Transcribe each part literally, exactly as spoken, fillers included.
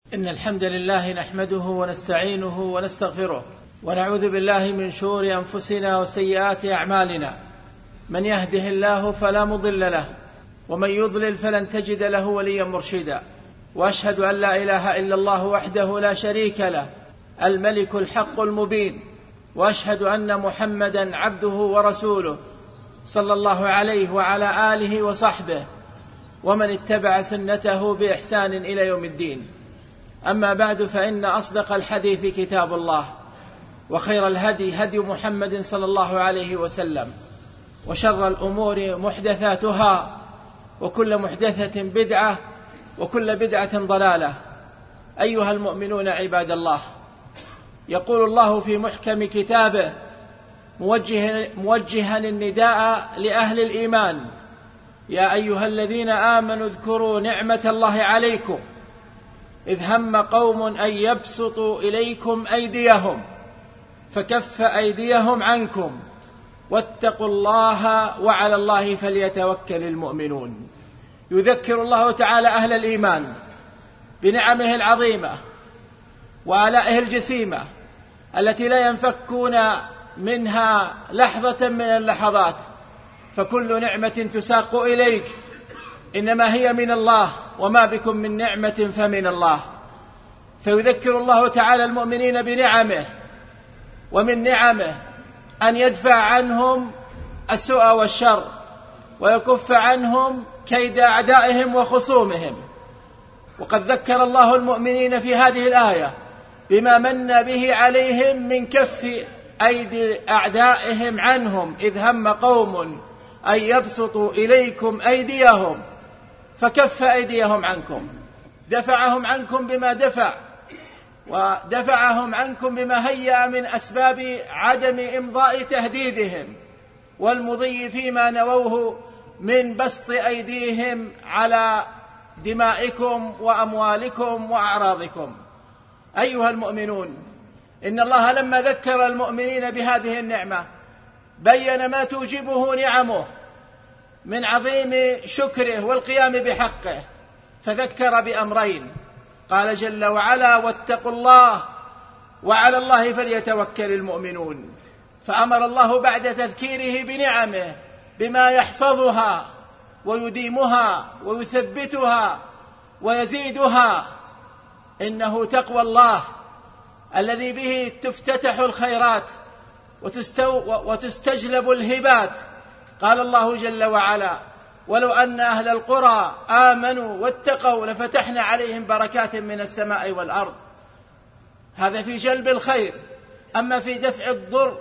إن الحمد لله نحمده ونستعينه ونستغفره ونعوذ بالله من شرور أنفسنا وسيئات أعمالنا. من يهده الله فلا مضل له ومن يضلل فلن تجد له وليا مرشدا. وأشهد أن لا إله إلا الله وحده لا شريك له الملك الحق المبين، وأشهد أن محمدا عبده ورسوله صلى الله عليه وعلى آله وصحبه ومن اتبع سنته بإحسان إلى يوم الدين. أما بعد، فإن أصدق الحديث كتاب الله، وخير الهدي هدي محمد صلى الله عليه وسلم، وشر الأمور محدثاتها، وكل محدثة بدعة، وكل بدعة ضلالة. أيها المؤمنون عباد الله، يقول الله في محكم كتابه موجها, موجها النداء لأهل الإيمان: يا أيها الذين آمنوا اذكروا نعمة الله عليكم إذ هم قوم أن يبسطوا إليكم أيديهم فكف أيديهم عنكم واتقوا الله وعلى الله فليتوكل المؤمنون. يذكر الله تعالى أهل الإيمان بنعمه العظيمة وآلائه الجسيمة التي لا ينفكون منها لحظة من اللحظات، فكل نعمة تساق إليك إنما هي من الله، وما بكم من نعمة فمن الله. فيذكر الله تعالى المؤمنين بنعمه، ومن نعمه أن يدفع عنهم السوء والشر ويكف عنهم كيد أعدائهم وخصومهم. وقد ذكر الله المؤمنين في هذه الآية بما من به عليهم من كف أيدي أعدائهم عنهم إذ هم قوم أن يبسطوا إليكم أيديهم فكف أيديهم عنكم. دفعهم عنكم بما دفع، ودفعهم عنكم بما هيأ من أسباب عدم إمضاء تهديدهم والمضي فيما نووه من بسط أيديهم على دمائكم وأموالكم وأعراضكم. أيها المؤمنون، إن الله لما ذكر المؤمنين بهذه النعمة بين ما توجبه نعمه من عظيم شكره والقيام بحقه، فذكر بأمرين. قال جل وعلا: واتقوا الله وعلى الله فليتوكل المؤمنون. فأمر الله بعد تذكيره بنعمه بما يحفظها ويديمها ويثبتها ويزيدها، إنه تقوى الله الذي به تفتتح الخيرات وتستجلب الهبات. قال الله جل وعلا: ولو أن أهل القرى آمنوا واتقوا لفتحنا عليهم بركات من السماء والأرض. هذا في جلب الخير. أما في دفع الضر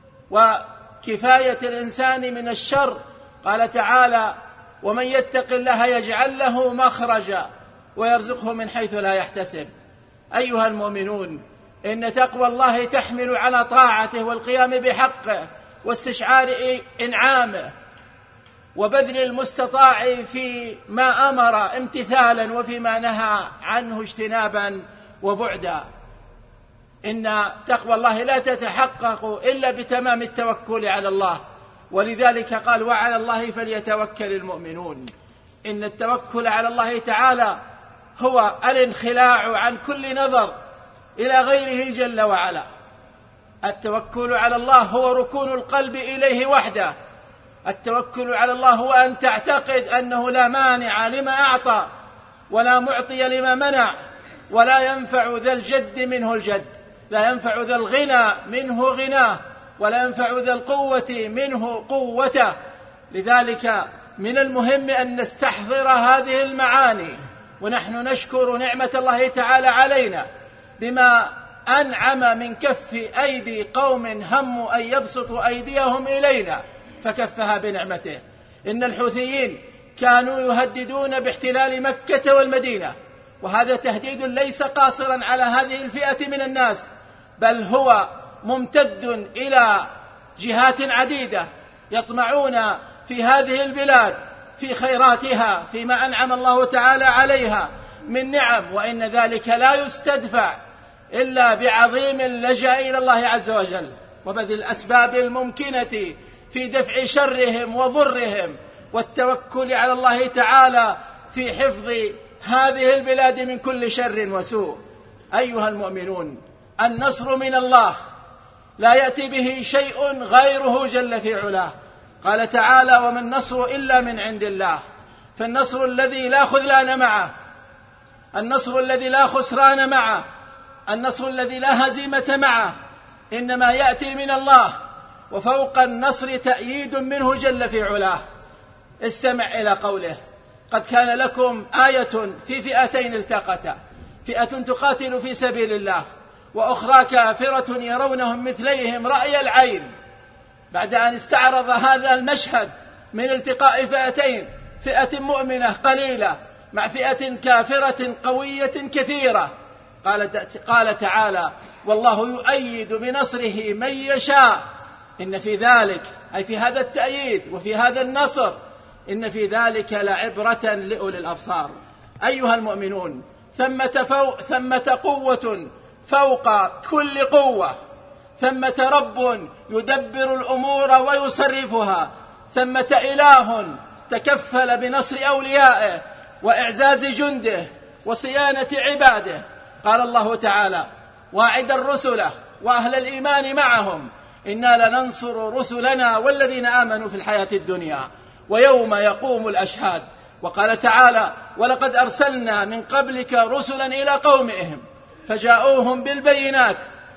وكفاية الإنسان من الشر قال تعالى: ومن يتق الله يجعل له مخرجا ويرزقه من حيث لا يحتسب. أيها المؤمنون، إن تقوى الله تحمل على طاعته والقيام بحقه واستشعار إنعامه وبذل المستطاع في ما أمر امتثالا وفيما نهى عنه اجتنابا وبعدا. إن تقوى الله لا تتحقق إلا بتمام التوكل على الله، ولذلك قال: وعلى الله فليتوكل المؤمنون. إن التوكل على الله تعالى هو الانخلاع عن كل نظر إلى غيره جل وعلا. التوكل على الله هو ركون القلب إليه وحده. التوكل على الله هو أن تعتقد أنه لا مانع لما أعطى ولا معطي لما منع، ولا ينفع ذا الجد منه الجد، لا ينفع ذا الغنى منه غناه، ولا ينفع ذا القوة منه قوته. لذلك من المهم أن نستحضر هذه المعاني ونحن نشكر نعمة الله تعالى علينا بما أنعم من كف أيدي قوم هموا أن يبسطوا أيديهم إلينا فكفها بنعمته. إن الحوثيين كانوا يهددون باحتلال مكة والمدينة، وهذا تهديد ليس قاصرا على هذه الفئة من الناس، بل هو ممتد إلى جهات عديدة يطمعون في هذه البلاد في خيراتها فيما أنعم الله تعالى عليها من نعم. وإن ذلك لا يستدفع إلا بعظيم اللجأ إلى الله عز وجل وبذل الأسباب الممكنة في دفع شرهم وضرهم، والتوكل على الله تعالى في حفظ هذه البلاد من كل شر وسوء. أيها المؤمنون، النصر من الله لا يأتي به شيء غيره جل في علاه. قال تعالى: وما النصر إلا من عند الله. فالنصر الذي لا خذلان معه، النصر الذي لا خسران معه، النصر الذي لا هزيمة معه، إنما يأتي من الله، وفوق النصر تأييد منه جل في علاه. استمع إلى قوله: قد كان لكم آية في فئتين التقتا، فئة تقاتل في سبيل الله وأخرى كافرة يرونهم مثليهم رأي العين. بعد أن استعرض هذا المشهد من التقاء فئتين، فئة مؤمنة قليلة مع فئة كافرة قوية كثيرة، قال قال تعالى: والله يؤيد بنصره من يشاء. إن في ذلك، أي في هذا التأييد وفي هذا النصر، إن في ذلك لعبرة لأولي الأبصار. أيها المؤمنون، ثمة, فوق ثمة قوة فوق كل قوة، ثمة رب يدبر الأمور ويصرفها، ثمة إله تكفل بنصر أوليائه وإعزاز جنده وصيانة عباده. قال الله تعالى: واعد الرسل وأهل الإيمان معهم إنا لننصر رسلنا والذين آمنوا في الحياة الدنيا ويوم يقوم الأشهاد. وقال تعالى: ولقد أرسلنا من قبلك رسلا إلى قومهم فجاءوهم بالبينات.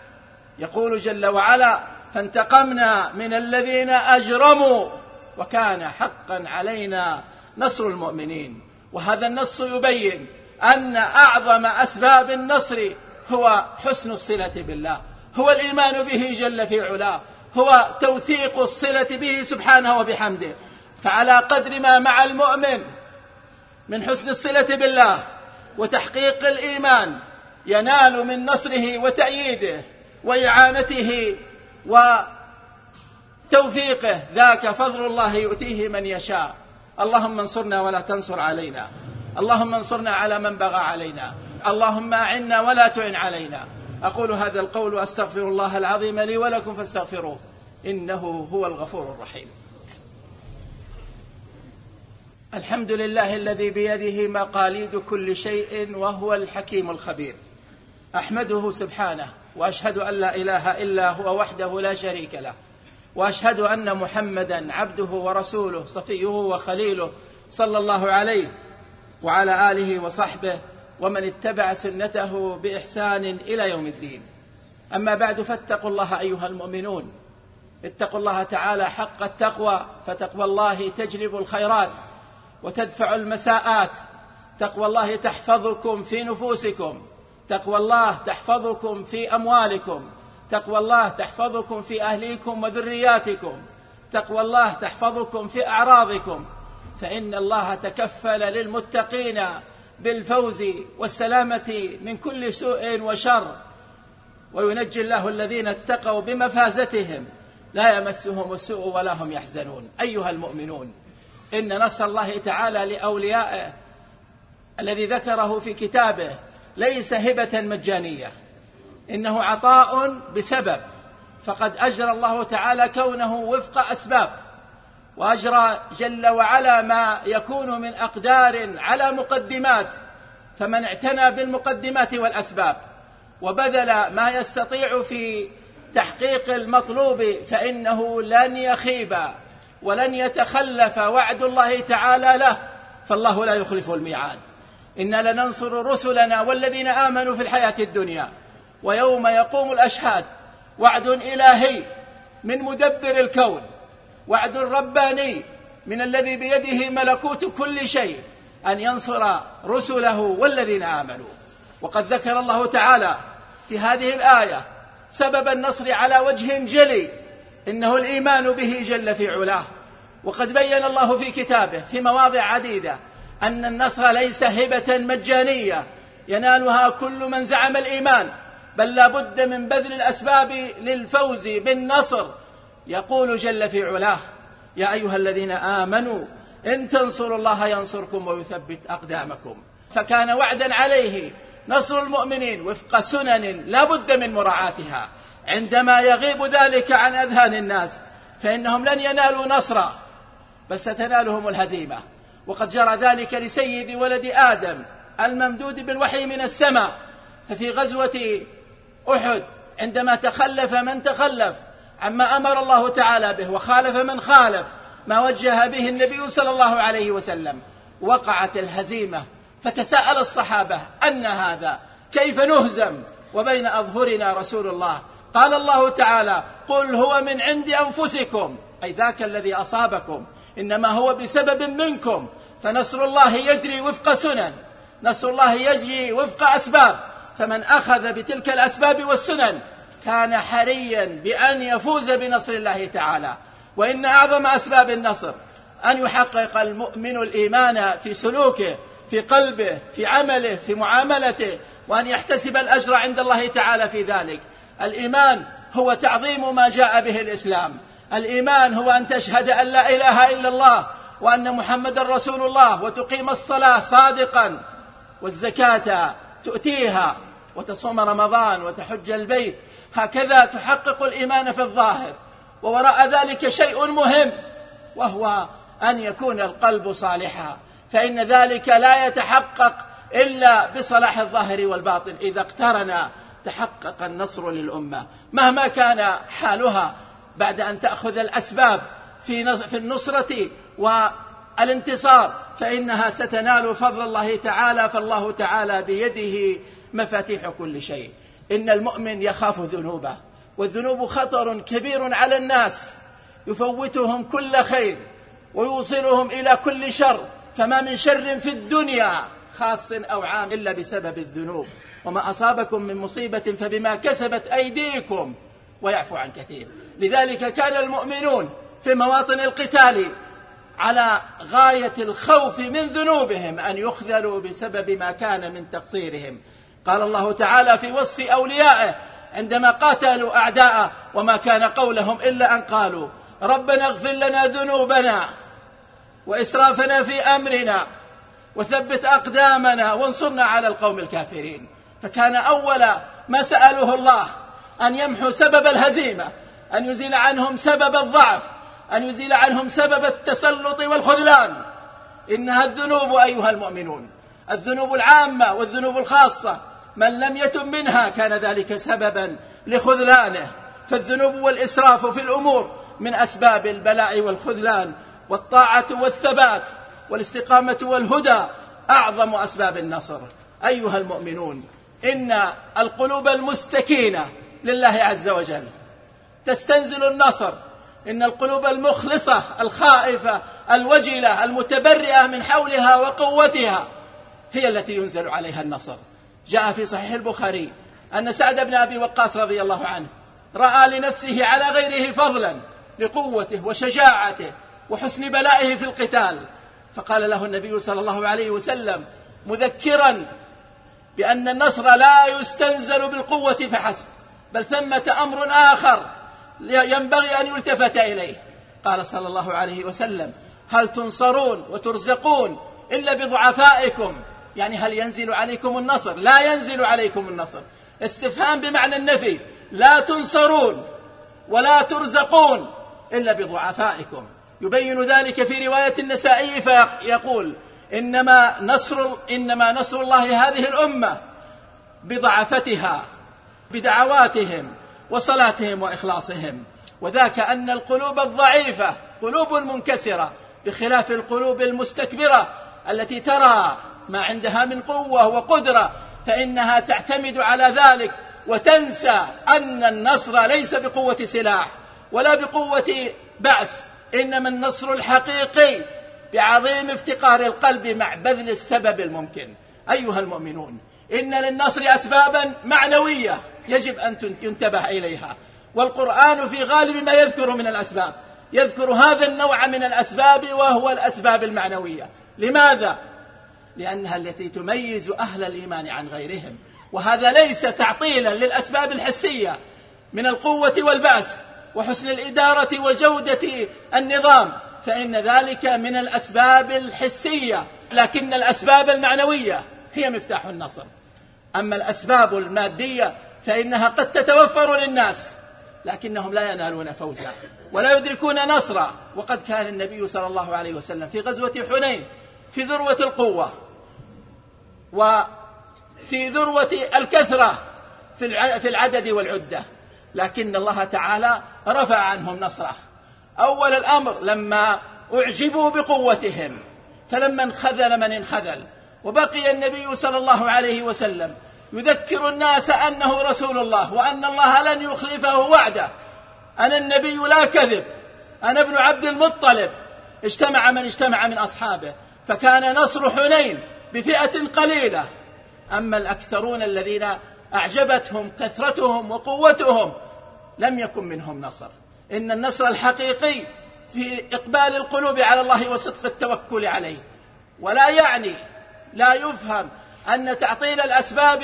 يقول جل وعلا: فانتقمنا من الذين أجرموا وكان حقا علينا نصر المؤمنين. وهذا النص يبين أن أعظم أسباب النصر هو حسن الصلة بالله، هو الإيمان به جل في علاه، هو توثيق الصلة به سبحانه وبحمده. فعلى قدر ما مع المؤمن من حسن الصلة بالله وتحقيق الإيمان ينال من نصره وتأييده وإعانته وتوفيقه، ذاك فضل الله يؤتيه من يشاء. اللهم انصرنا ولا تنصر علينا، اللهم انصرنا على من بغى علينا، اللهم أعنا ولا تعن علينا. أقول هذا القول وأستغفر الله العظيم لي ولكم فاستغفروه إنه هو الغفور الرحيم. الحمد لله الذي بيده مقاليد كل شيء وهو الحكيم الخبير. أحمده سبحانه وأشهد أن لا إله إلا هو وحده لا شريك له، وأشهد أن محمدا عبده ورسوله صفيه وخليله صلى الله عليه وعلى آله وصحبه ومن اتبع سنته بإحسان إلى يوم الدين. أما بعد، فاتقوا الله أيها المؤمنون، اتقوا الله تعالى حق التقوى، فتقوى الله تجلب الخيرات وتدفع المساءات. تقوى الله تحفظكم في نفوسكم، تقوى الله تحفظكم في أموالكم، تقوى الله تحفظكم في أهليكم وذرياتكم، تقوى الله تحفظكم في أعراضكم، فإن الله تكفل للمتقين بالفوز والسلامة من كل سوء وشر، وينجي الله الذين اتقوا بمفازتهم لا يمسهم السوء ولا هم يحزنون. أيها المؤمنون، إن نصر الله تعالى لأوليائه الذي ذكره في كتابه ليس هبة مجانية، إنه عطاء بسبب، فقد أجرى الله تعالى كونه وفق أسباب، وأجرى جل وعلا ما يكون من أقدار على مقدمات. فمن اعتنى بالمقدمات والأسباب وبذل ما يستطيع في تحقيق المطلوب فإنه لن يخيب ولن يتخلف وعد الله تعالى له، فالله لا يخلف الميعاد. إنا لننصر رسلنا والذين آمنوا في الحياة الدنيا ويوم يقوم الأشهاد. وعد إلهي من مدبر الكون، وعد رباني من الذي بيده ملكوت كل شيء أن ينصر رسله والذين آمنوا. وقد ذكر الله تعالى في هذه الآية سبب النصر على وجه جلي، إنه الإيمان به جل في علاه. وقد بين الله في كتابه في مواضع عديدة أن النصر ليس هبة مجانية ينالها كل من زعم الإيمان، بل لا بد من بذل الأسباب للفوز بالنصر. يقول جل في علاه: يا أيها الذين آمنوا إن تنصروا الله ينصركم ويثبت أقدامكم. فكان وعدا عليه نصر المؤمنين وفق سنن لا بد من مراعاتها. عندما يغيب ذلك عن أذهان الناس فإنهم لن ينالوا نصرا، بل ستنالهم الهزيمة. وقد جرى ذلك لسيد ولد آدم الممدود بالوحي من السماء. ففي غزوة أحد عندما تخلف من تخلف عما أمر الله تعالى به وخالف من خالف ما وجه به النبي صلى الله عليه وسلم، وقعت الهزيمة، فتساءل الصحابة: أن هذا؟ كيف نهزم وبين أظهرنا رسول الله؟ قال الله تعالى: قل هو من عند أنفسكم، أي ذاك الذي أصابكم إنما هو بسبب منكم، فنصر الله يجري وفق سنن، نصر الله يجري وفق أسباب، فمن أخذ بتلك الأسباب والسنن كان حريا بأن يفوز بنصر الله تعالى. وإن أعظم أسباب النصر أن يحقق المؤمن الإيمان في سلوكه، في قلبه، في عمله، في معاملته، وأن يحتسب الأجر عند الله تعالى في ذلك. الإيمان هو تعظيم ما جاء به الإسلام، الإيمان هو أن تشهد أن لا إله إلا الله وأن محمد رسول الله، وتقيم الصلاة صادقا، والزكاة تؤتيها، وتصوم رمضان، وتحج البيت. هكذا تحقق الإيمان في الظاهر. ووراء ذلك شيء مهم، وهو أن يكون القلب صالحا، فإن ذلك لا يتحقق إلا بصلاح الظاهر والباطن. إذا اقترن تحقق النصر للأمة مهما كان حالها بعد أن تأخذ الأسباب في النصرة والانتصار، فإنها ستنال فضل الله تعالى، فالله تعالى بيده مفاتيح كل شيء. إن المؤمن يخاف ذنوبه، والذنوب خطر كبير على الناس يفوتهم كل خير ويوصلهم إلى كل شر، فما من شر في الدنيا خاص أو عام إلا بسبب الذنوب. وما أصابكم من مصيبة فبما كسبت أيديكم ويعفو عن كثير. لذلك كان المؤمنون في مواطن القتال على غاية الخوف من ذنوبهم، أن يخذلوا بسبب ما كان من تقصيرهم. قال الله تعالى في وصف أوليائه عندما قاتلوا أعداءه: وما كان قولهم إلا أن قالوا ربنا اغفر لنا ذنوبنا وإسرافنا في أمرنا وثبت أقدامنا وانصرنا على القوم الكافرين. فكان أول ما سألوه الله أن يمحو سبب الهزيمة، أن يزيل عنهم سبب الضعف، أن يزيل عنهم سبب التسلط والخذلان. إنها الذنوب أيها المؤمنون، الذنوب العامة والذنوب الخاصة، من لم يتب منها كان ذلك سببا لخذلانه. فالذنوب والإسراف في الأمور من أسباب البلاء والخذلان، والطاعة والثبات والاستقامة والهدى أعظم أسباب النصر. أيها المؤمنون، إن القلوب المستكينة لله عز وجل تستنزل النصر. إن القلوب المخلصة الخائفة الوجلة المتبرئة من حولها وقوتها هي التي ينزل عليها النصر. جاء في صحيح البخاري أن سعد بن أبي وقاص رضي الله عنه رأى لنفسه على غيره فضلا لقوته وشجاعته وحسن بلائه في القتال، فقال له النبي صلى الله عليه وسلم مذكرا بأن النصر لا يستنزل بالقوة فحسب، بل ثمة أمر آخر ينبغي أن يلتفت إليه. قال صلى الله عليه وسلم: هل تنصرون وترزقون إلا بضعفائكم؟ يعني هل ينزل عليكم النصر؟ لا ينزل عليكم النصر. استفهام بمعنى النفي، لا تنصرون ولا ترزقون إلا بضعفائكم. يبين ذلك في رواية النسائي فيقول: إنما نصر, إنما نصر الله هذه الأمة بضعفتها، بدعواتهم وصلاتهم وإخلاصهم. وذاك أن القلوب الضعيفة قلوب منكسرة، بخلاف القلوب المستكبرة التي ترى ما عندها من قوة وقدرة، فإنها تعتمد على ذلك وتنسى أن النصر ليس بقوة سلاح ولا بقوة بأس، إنما النصر الحقيقي بعظيم افتقار القلب مع بذل السبب الممكن. أيها المؤمنون، إن للنصر أسبابا معنوية يجب أن ينتبه إليها، والقرآن في غالب ما يذكر من الأسباب يذكر هذا النوع من الأسباب، وهو الأسباب المعنوية. لماذا؟ لأنها التي تميز أهل الإيمان عن غيرهم، وهذا ليس تعطيلا للأسباب الحسية من القوة والبأس وحسن الإدارة وجودة النظام، فإن ذلك من الأسباب الحسية، لكن الأسباب المعنوية هي مفتاح النصر. أما الأسباب المادية فإنها قد تتوفر للناس لكنهم لا ينالون فوزا ولا يدركون نصرا. وقد كان النبي صلى الله عليه وسلم في غزوة حنين في ذروة القوة، وفي ذروة الكثرة في العدد والعدة، لكن الله تعالى رفع عنهم نصره. أول الأمر لما أعجبوا بقوتهم، فلما انخذل من انخذل، وبقي النبي صلى الله عليه وسلم يذكر الناس أنه رسول الله وأن الله لن يخلفه وعده، أنا النبي لا كذب، أنا ابن عبد المطلب. اجتمع من اجتمع من أصحابه، فكان نصر حنين بفئة قليلة. أما الأكثرون الذين أعجبتهم كثرتهم وقوتهم لم يكن منهم نصر. إن النصر الحقيقي في إقبال القلوب على الله وصدق التوكل عليه. ولا يعني لا يفهم أن تعطيل الأسباب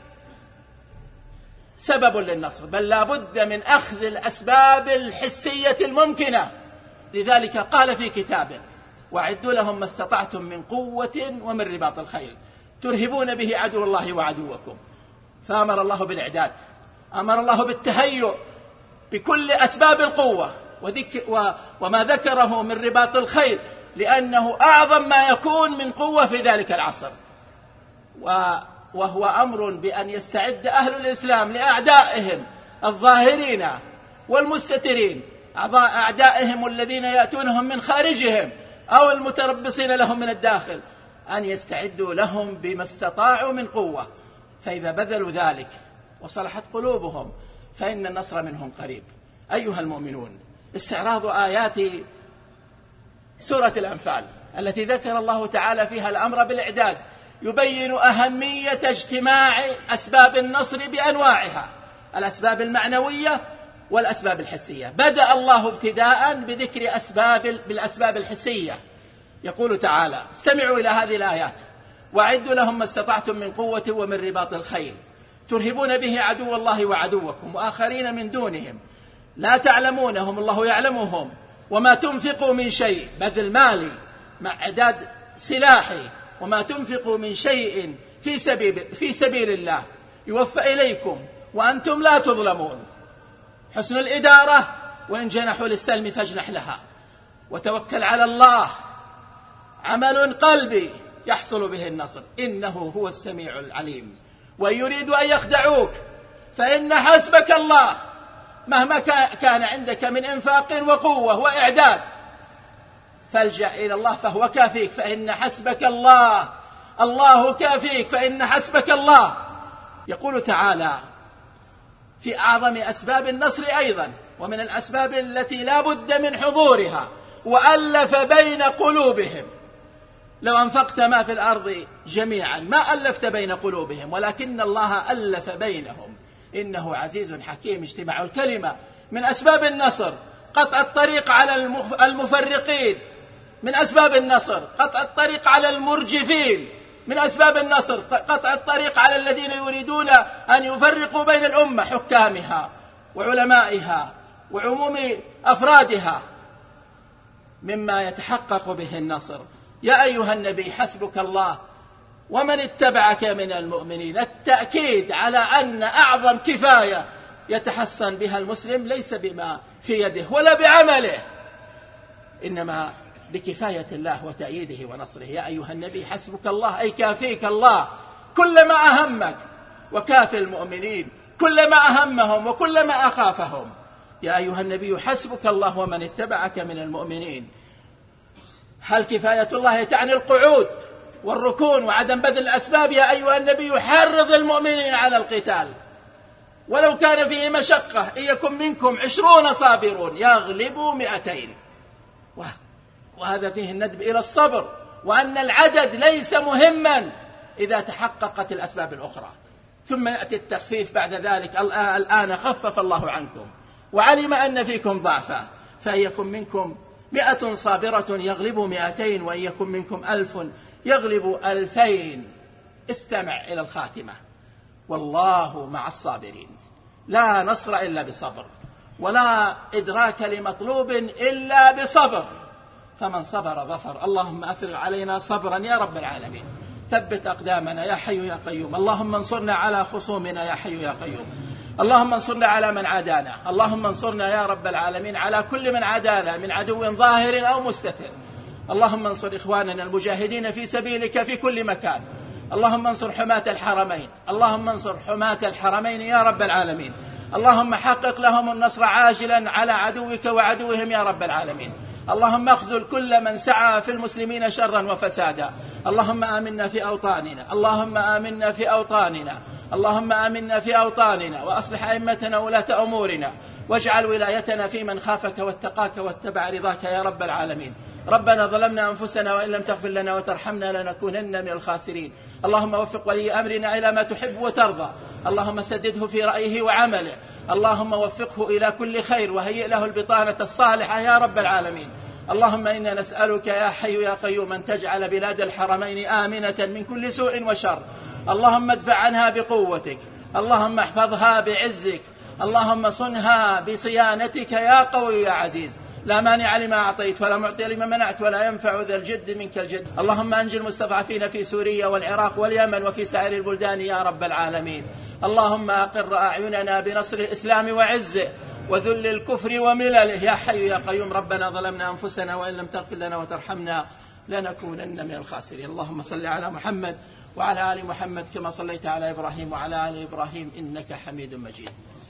سبب للنصر، بل لا بد من أخذ الأسباب الحسية الممكنة. لذلك قال في كتابه: وأعدوا لهم ما استطعتم من قوة ومن رباط الخيل ترهبون به عدو الله وعدوكم. فأمر الله بالإعداد، أمر الله بالتهيؤ بكل أسباب القوة، وذك وما ذكره من رباط الخيل لأنه أعظم ما يكون من قوة في ذلك العصر. وهو أمر بأن يستعد أهل الإسلام لأعدائهم الظاهرين والمستترين، أعدائهم الذين يأتونهم من خارجهم أو المتربصين لهم من الداخل، أن يستعدوا لهم بما استطاعوا من قوة. فإذا بذلوا ذلك وصلحت قلوبهم فإن النصر منهم قريب. أيها المؤمنون، استعراض آيات سورة الأنفال التي ذكر الله تعالى فيها الأمر بالإعداد يبين أهمية اجتماع أسباب النصر بأنواعها، الأسباب المعنوية والأسباب الحسية. بدأ الله ابتداء بذكر أسباب بالأسباب الحسية. يقول تعالى: استمعوا إلى هذه الآيات: وأعدوا لهم ما استطعتم من قوة ومن رباط الخيل ترهبون به عدو الله وعدوكم وآخرين من دونهم لا تعلمونهم الله يعلمهم وما تنفقوا من شيء، بذل مالي مع إعداد سلاحي، وما تنفقوا من شيء في سبيل, في سبيل الله يوفى إليكم وأنتم لا تظلمون. حسن الإدارة، وإن جنحوا للسلم فاجنح لها، وتوكل على الله، عمل قلبي يحصل به النصر، إنه هو السميع العليم. وإن يريدوا أن يخدعوك فإن حسبك الله، مهما كان عندك من إنفاق وقوة وإعداد فالجأ إلى الله فهو كافيك، فإن حسبك الله، الله كافيك فإن حسبك الله. يقول تعالى في أعظم أسباب النصر أيضا، ومن الأسباب التي لا بد من حضورها: وألف بين قلوبهم. لو أنفقت ما في الأرض جميعا ما ألفت بين قلوبهم، ولكن الله ألف بينهم إنه عزيز حكيم. اجتماع الكلمة من أسباب النصر، قطع الطريق على المفرقين من أسباب النصر، قطع الطريق على المرجفين من أسباب النصر، قطع الطريق على الذين يريدون أن يفرقوا بين الأمة، حكامها وعلمائها وعموم أفرادها، مما يتحقق به النصر. يا أيها النبي حسبك الله ومن اتبعك من المؤمنين. التأكيد على أن أعظم كفاية يتحسن بها المسلم ليس بما في يده ولا بعمله، إنما بكفاية الله وتأييده ونصره. يا أيها النبي حسبك الله أي كافيك الله كلما أهمك، وكافي المؤمنين كلما أهمهم وكلما أخافهم. يا أيها النبي حسبك الله ومن اتبعك من المؤمنين. هل كفاية الله تعني القعود والركون وعدم بذل الأسباب؟ يا أيها النبي حرض المؤمنين على القتال ولو كان فيه مشقة، إن يكن منكم عشرون صابرون يغلبوا مئتين. وهذا فيه الندب إلى الصبر، وأن العدد ليس مهما إذا تحققت الأسباب الأخرى. ثم يأتي التخفيف بعد ذلك: الآن خفف الله عنكم وعلم أن فيكم ضعفا، فإن يكن منكم مئة صابرة يغلبوا مئتين، وإن يكن منكم ألف يغلبوا ألفين. استمع إلى الخاتمة: والله مع الصابرين. لا نصر إلا بصبر، ولا إدراك لمطلوب إلا بصبر، فمن صبر ظفر. اللهم أفرغ علينا صبرا يا رب العالمين، ثبت أقدامنا يا حي يا قيوم. اللهم انصرنا على خصومنا يا حي يا قيوم. اللهم انصرنا على من عادانا. اللهم انصرنا يا رب العالمين على كل من عادانا من عدو ظاهر أو مستتر. اللهم انصر إخواننا المجاهدين في سبيلك في كل مكان. اللهم انصر حماة الحرمين، اللهم انصر حماة الحرمين يا رب العالمين. اللهم حقق لهم النصر عاجلا على عدوك وعدوهم يا رب العالمين. اللهم اخذل كل من سعى في المسلمين شرا وفسادا. اللهم آمنا في أوطاننا، اللهم آمنا في أوطاننا، اللهم آمنا في أوطاننا، وأصلح أئمتنا ولاة أمورنا، واجعل ولايتنا في من خافك واتقاك واتبع رضاك يا رب العالمين. ربنا ظلمنا أنفسنا وإن لم تغفر لنا وترحمنا لنكونن من الخاسرين. اللهم وفق ولي أمرنا إلى ما تحب وترضى، اللهم سدده في رأيه وعمله، اللهم وفقه إلى كل خير وهيئ له البطانة الصالحة يا رب العالمين. اللهم إنا نسألك يا حي يا قيوم أن تجعل بلاد الحرمين آمنة من كل سوء وشر. اللهم ادفع عنها بقوتك، اللهم احفظها بعزك، اللهم صنها بصيانتك يا قوي يا عزيز. لا مانع لما أعطيت ولا معطي لما منعت ولا ينفع ذا الجد منك الجد. اللهم أنجي المستضعفين في سوريا والعراق واليمن وفي سائر البلدان يا رب العالمين. اللهم أقر أعيننا بنصر الإسلام وعزه وذل الكفر وملله يا حي يا قيوم. ربنا ظلمنا أنفسنا وإن لم تغفر لنا وترحمنا لنكونن من الخاسرين. اللهم صل على محمد وعلى آل محمد كما صليت على إبراهيم وعلى آل إبراهيم إنك حميد مجيد.